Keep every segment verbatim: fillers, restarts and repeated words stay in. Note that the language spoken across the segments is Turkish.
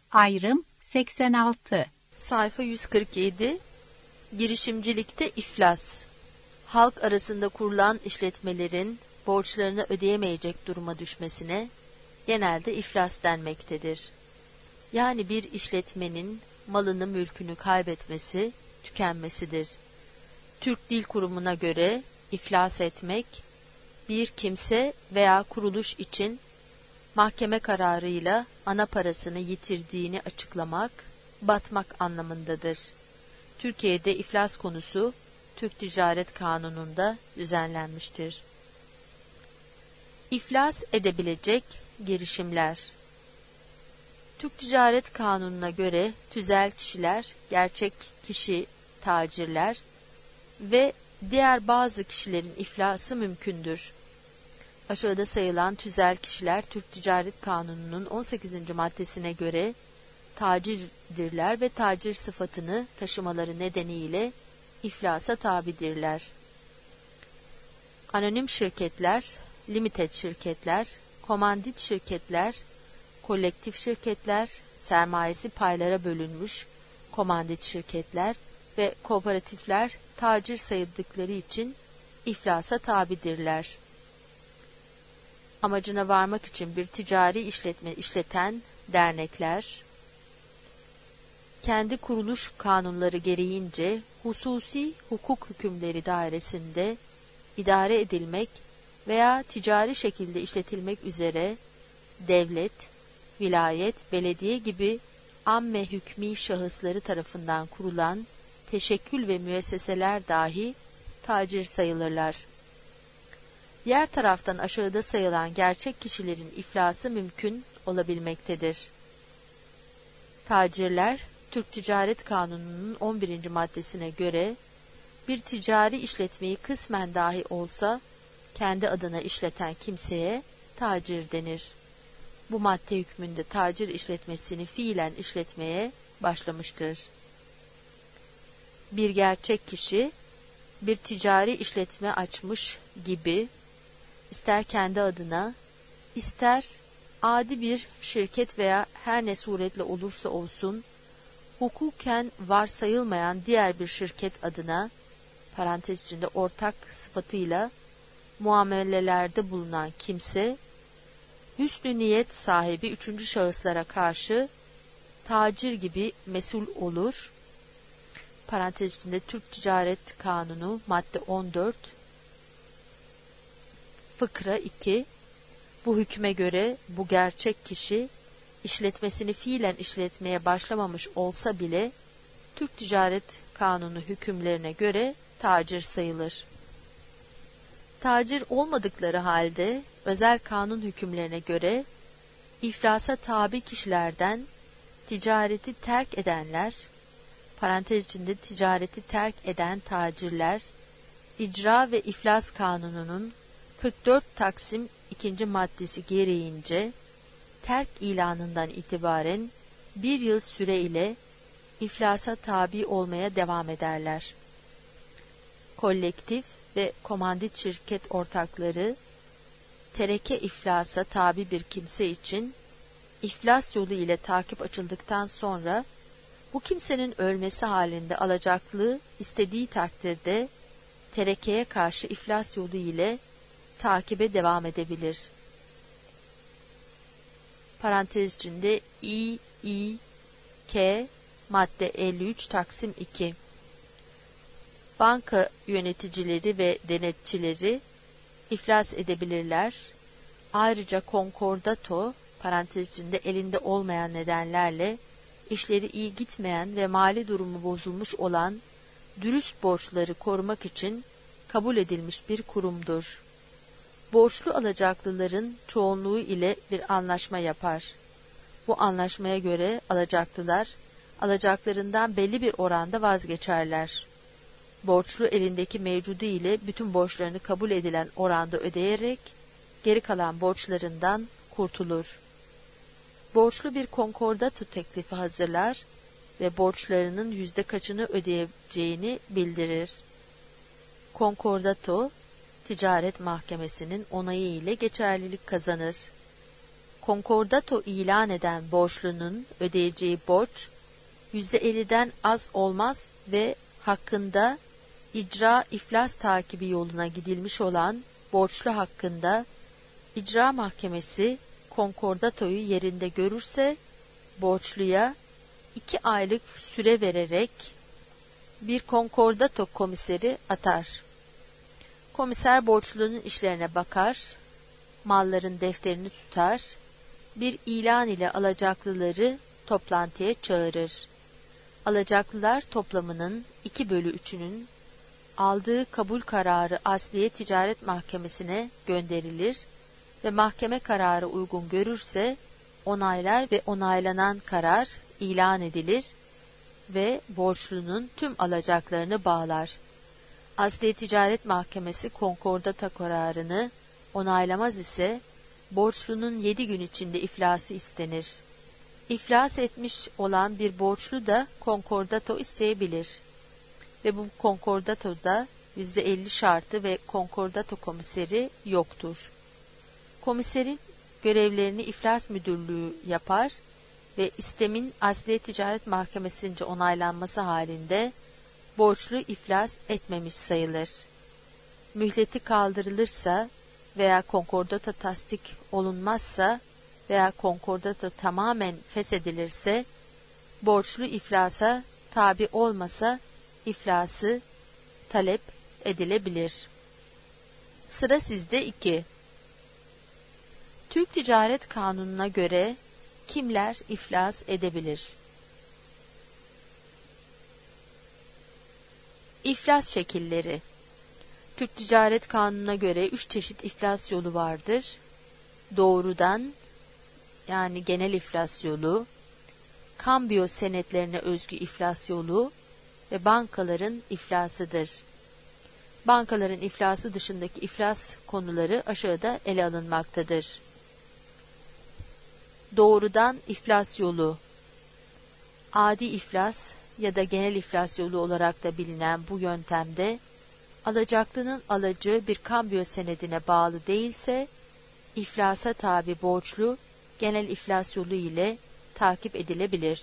Ayrım seksen altı. Sayfa yüz kırk yedi. Girişimcilikte iflas. Halk arasında kurulan işletmelerin borçlarını ödeyemeyecek duruma düşmesine genelde iflas denmektedir. Yani bir işletmenin malını mülkünü kaybetmesi, tükenmesidir. Türk Dil Kurumu'na göre iflas etmek, bir kimse veya kuruluş için mahkeme kararıyla ana parasını yitirdiğini açıklamak, batmak anlamındadır. Türkiye'de iflas konusu Türk Ticaret Kanunu'nda düzenlenmiştir. İflas edebilecek girişimler. Türk Ticaret Kanunu'na göre tüzel kişiler, gerçek kişi, tacirler ve diğer bazı kişilerin iflası mümkündür. Aşağıda sayılan tüzel kişiler Türk Ticaret Kanunu'nun on sekizinci maddesine göre tacirdirler ve tacir sıfatını taşımaları nedeniyle iflasa tabidirler. Anonim şirketler, limited şirketler, komandit şirketler, kolektif şirketler, sermayesi paylara bölünmüş komandit şirketler ve kooperatifler tacir sayıldıkları için iflasa tabidirler. Amacına varmak için bir ticari işletme işleten dernekler, kendi kuruluş kanunları gereğince hususi hukuk hükümleri dairesinde idare edilmek veya ticari şekilde işletilmek üzere devlet, vilayet, belediye gibi amme hükmî şahısları tarafından kurulan teşekkül ve müesseseler dahi tacir sayılırlar. Diğer taraftan aşağıda sayılan gerçek kişilerin iflası mümkün olabilmektedir. Tacirler, Türk Ticaret Kanunu'nun on birinci maddesine göre bir ticari işletmeyi kısmen dahi olsa kendi adına işleten kimseye tacir denir. Bu madde hükmünde tacir işletmesini fiilen işletmeye başlamıştır. Bir gerçek kişi bir ticari işletme açmış gibi ister kendi adına, ister adi bir şirket veya her ne suretle olursa olsun, hukuken varsayılmayan diğer bir şirket adına, parantez içinde ortak sıfatıyla muamelelerde bulunan kimse, hüsnü niyet sahibi üçüncü şahıslara karşı tacir gibi mesul olur. Parantez içinde Türk Ticaret Kanunu madde on dört, fıkra iki. Bu hükme göre bu gerçek kişi işletmesini fiilen işletmeye başlamamış olsa bile Türk Ticaret Kanunu hükümlerine göre tacir sayılır. Tacir olmadıkları halde özel kanun hükümlerine göre iflasa tabi kişilerden ticareti terk edenler, parantez içinde ticareti terk eden tacirler, İcra ve İflas Kanunu'nun kırk dört Taksim ikinci maddesi gereğince terk ilanından itibaren bir yıl süre ile iflasa tabi olmaya devam ederler. Kolektif ve komandit şirket ortakları tereke iflasa tabi bir kimse için iflas yolu ile takip açıldıktan sonra bu kimsenin ölmesi halinde alacaklı istediği takdirde terekeye karşı iflas yolu ile takibe devam edebilir. Parantez içinde İ, İ, K, madde elli üç Taksim iki. Banka yöneticileri ve denetçileri iflas edebilirler. Ayrıca konkordato, parantez içinde elinde olmayan nedenlerle işleri iyi gitmeyen ve mali durumu bozulmuş olan dürüst borçları korumak için kabul edilmiş bir kurumdur. Borçlu alacaklıların çoğunluğu ile bir anlaşma yapar. Bu anlaşmaya göre alacaklılar, alacaklarından belli bir oranda vazgeçerler. Borçlu elindeki mevcudu ile bütün borçlarını kabul edilen oranda ödeyerek, geri kalan borçlarından kurtulur. Borçlu bir konkordato teklifi hazırlar ve borçlarının yüzde kaçını ödeyeceğini bildirir. Konkordato, Ticaret Mahkemesi'nin onayı ile geçerlilik kazanır. konkordato ilan eden borçlunun ödeyeceği borç yüzde elliden az olmaz ve hakkında icra iflas takibi yoluna gidilmiş olan borçlu hakkında icra mahkemesi konkordatoyu yerinde görürse borçluya iki aylık süre vererek bir konkordato komiseri atar. Komiser borçlunun işlerine bakar, malların defterini tutar, bir ilan ile alacaklıları toplantıya çağırır. Alacaklılar toplamının iki bölü üçünün aldığı kabul kararı Asliye Ticaret Mahkemesi'ne gönderilir ve mahkeme kararı uygun görürse onaylar ve onaylanan karar ilan edilir ve borçlunun tüm alacaklarını bağlar. Asliye Ticaret Mahkemesi konkordata kararını onaylamaz ise borçlunun yedi gün içinde iflası istenir. İflas etmiş olan bir borçlu da konkordato isteyebilir ve bu konkordatoda yüzde elli şartı ve konkordato komiseri yoktur. Komiserin görevlerini iflas müdürlüğü yapar ve istemin Asliye Ticaret Mahkemesi'nce onaylanması halinde borçlu iflas etmemiş sayılır. Mühleti kaldırılırsa veya konkordato tasdik olunmazsa veya konkordato tamamen feshedilirse, borçlu iflasa tabi olmasa iflası talep edilebilir. Sıra sizde iki. Türk Ticaret Kanunu'na göre kimler iflas edebilir? İflas şekilleri. Türk Ticaret Kanunu'na göre üç çeşit iflas yolu vardır. Doğrudan, yani genel iflas yolu, kambiyo senetlerine özgü iflas yolu ve bankaların iflasıdır. Bankaların iflası dışındaki iflas konuları aşağıda ele alınmaktadır. Doğrudan iflas yolu, adi iflas ya da genel iflas yolu olarak da bilinen bu yöntemde, alacaklının alacağı bir kambiyo senedine bağlı değilse, iflasa tabi borçlu, genel iflas yolu ile takip edilebilir.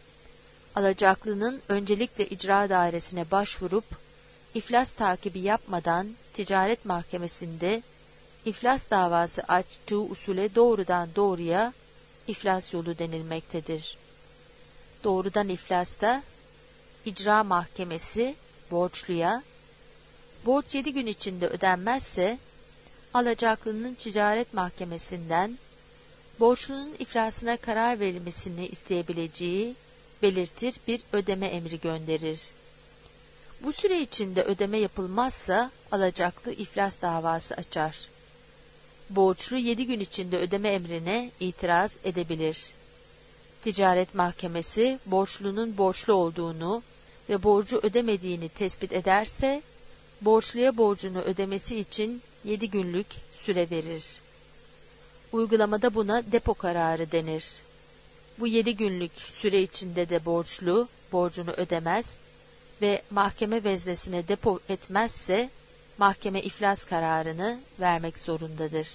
Alacaklının öncelikle icra dairesine başvurup, iflas takibi yapmadan ticaret mahkemesinde iflas davası açtığı usule doğrudan doğruya iflas yolu denilmektedir. Doğrudan iflasta, icra mahkemesi borçluya, borç yedi gün içinde ödenmezse, alacaklının ticaret mahkemesinden borçlunun iflasına karar verilmesini isteyebileceği belirtir bir ödeme emri gönderir. Bu süre içinde ödeme yapılmazsa alacaklı iflas davası açar. Borçlu yedi gün içinde ödeme emrine itiraz edebilir. Ticaret mahkemesi borçlunun borçlu olduğunu ve borcu ödemediğini tespit ederse, borçluya borcunu ödemesi için yedi günlük süre verir. Uygulamada buna depo kararı denir. Bu yedi günlük süre içinde de borçlu borcunu ödemez ve mahkeme veznesine depo etmezse, mahkeme iflas kararını vermek zorundadır.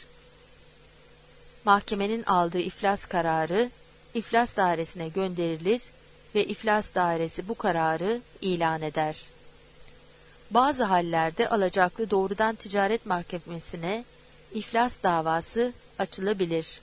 Mahkemenin aldığı iflas kararı, iflas dairesine gönderilir ve iflas dairesi bu kararı ilan eder. Bazı hallerde alacaklı doğrudan ticaret mahkemesine iflas davası açılabilir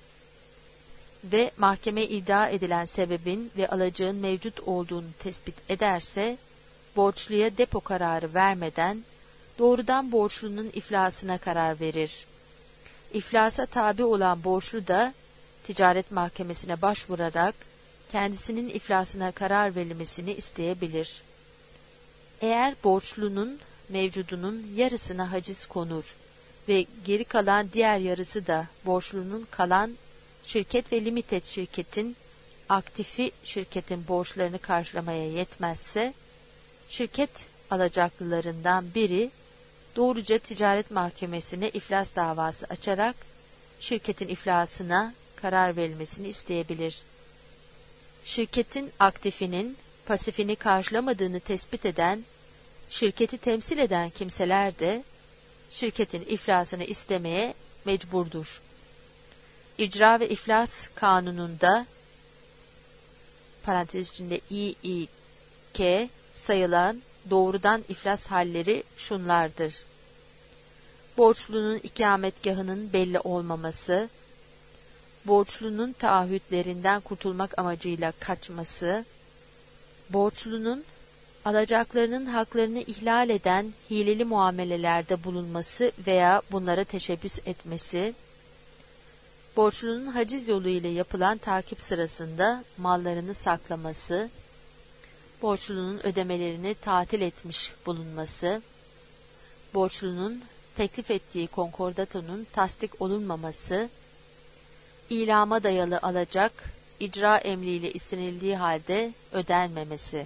ve mahkeme iddia edilen sebebin ve alacağın mevcut olduğunu tespit ederse, borçluya depo kararı vermeden doğrudan borçlunun iflasına karar verir. İflasa tabi olan borçlu da ticaret mahkemesine başvurarak kendisinin iflasına karar verilmesini isteyebilir. Eğer borçlunun mevcudunun yarısına haciz konur ve geri kalan diğer yarısı da borçlunun kalan şirket ve limited şirketin aktifi şirketin borçlarını karşılamaya yetmezse, şirket alacaklılarından biri doğruca ticaret mahkemesine iflas davası açarak şirketin iflasına karar verilmesini isteyebilir. Şirketin aktifinin pasifini karşılamadığını tespit eden, şirketi temsil eden kimseler de şirketin iflasını istemeye mecburdur. İcra ve İflas Kanunu'nda parantez içinde İ İ K sayılan doğrudan iflas halleri şunlardır: borçlunun ikametgahının belli olmaması, borçlunun taahhütlerinden kurtulmak amacıyla kaçması, borçlunun alacaklarının haklarını ihlal eden hileli muamelelerde bulunması veya bunlara teşebbüs etmesi, borçlunun haciz yolu ile yapılan takip sırasında mallarını saklaması, borçlunun ödemelerini tatil etmiş bulunması, borçlunun teklif ettiği konkordatonun tasdik olunmaması, ilama dayalı alacak, icra emriyle istenildiği halde ödenmemesi.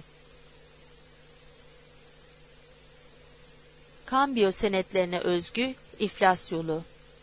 Kambiyo senetlerine özgü iflas yolu.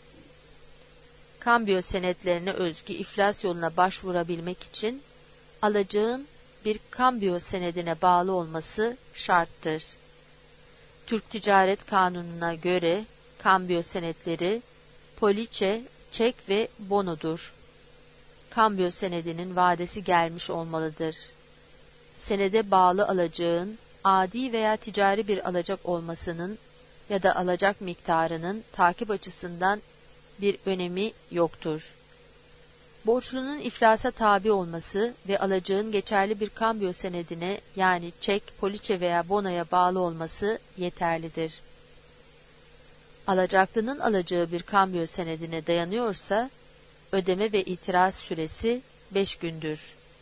Kambiyo senetlerine özgü iflas yoluna başvurabilmek için alacağın bir kambiyo senedine bağlı olması şarttır. Türk Ticaret Kanunu'na göre kambiyo senetleri poliçe, çek ve bonodur. Kambiyo senedinin vadesi gelmiş olmalıdır. Senede bağlı alacağın adi veya ticari bir alacak olmasının ya da alacak miktarının takip açısından bir önemi yoktur. Borçlunun iflasa tabi olması ve alacağın geçerli bir kambiyo senedine yani çek, poliçe veya bonoya bağlı olması yeterlidir. Alacaklının alacağı bir kambiyo senedine dayanıyorsa, ödeme ve itiraz süresi beş gündür.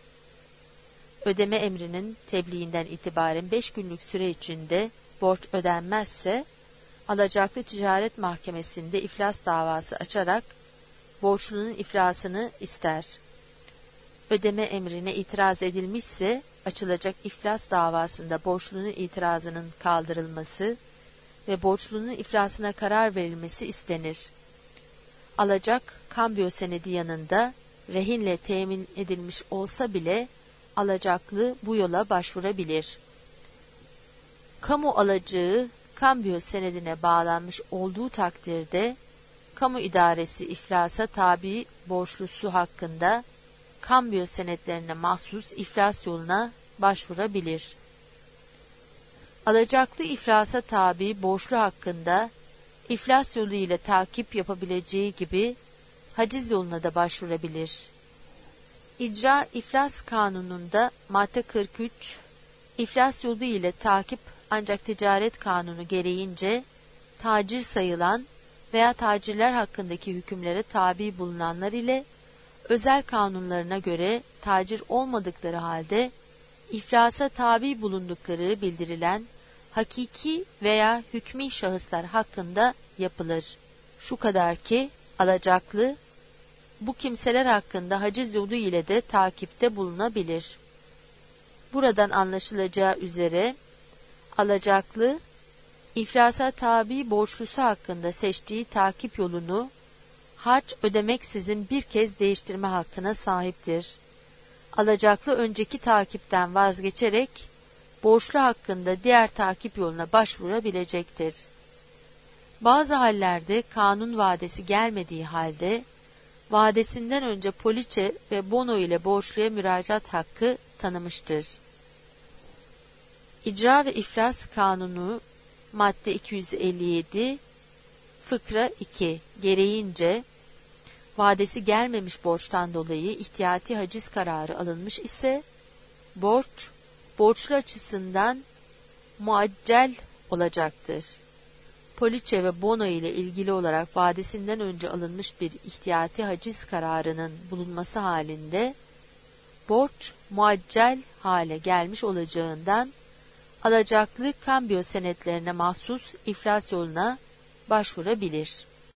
Ödeme emrinin tebliğinden itibaren beş günlük süre içinde borç ödenmezse, alacaklı ticaret mahkemesinde iflas davası açarak borçlunun iflasını ister. Ödeme emrine itiraz edilmişse, açılacak iflas davasında borçlunun itirazının kaldırılması ve borçlunun iflasına karar verilmesi istenir. Alacak, kambiyo senedi yanında rehinle temin edilmiş olsa bile, alacaklı bu yola başvurabilir. Kamu alacağı, kambiyo senedine bağlanmış olduğu takdirde, kamu idaresi iflasa tabi borçlusu hakkında kambiyo senetlerine mahsus iflas yoluna başvurabilir. Alacaklı iflasa tabi borçlu hakkında iflas yolu ile takip yapabileceği gibi haciz yoluna da başvurabilir. İcra İflas Kanunu'nda madde kırk üç, iflas yolu ile takip ancak ticaret kanunu gereğince tacir sayılan veya tacirler hakkındaki hükümlere tabi bulunanlar ile özel kanunlarına göre tacir olmadıkları halde iflasa tabi bulundukları bildirilen hakiki veya hükmî şahıslar hakkında yapılır. Şu kadar ki alacaklı bu kimseler hakkında haciz yolu ile de takipte bulunabilir. Buradan anlaşılacağı üzere alacaklı iflasa tabi borçlusu hakkında seçtiği takip yolunu harç ödemeksizin bir kez değiştirme hakkına sahiptir. Alacaklı önceki takipten vazgeçerek borçlu hakkında diğer takip yoluna başvurabilecektir. Bazı hallerde kanun vadesi gelmediği halde vadesinden önce poliçe ve bono ile borçluya müracaat hakkı tanımıştır. İcra ve İflas Kanunu madde iki yüz elli yedi fıkra iki gereğince vadesi gelmemiş borçtan dolayı ihtiyati haciz kararı alınmış ise borç borçlu açısından muaccel olacaktır. Poliçe ve bono ile ilgili olarak vadesinden önce alınmış bir ihtiyati haciz kararının bulunması halinde borç muaccel hale gelmiş olacağından alacaklı kambiyo senetlerine mahsus iflas yoluna başvurabilir.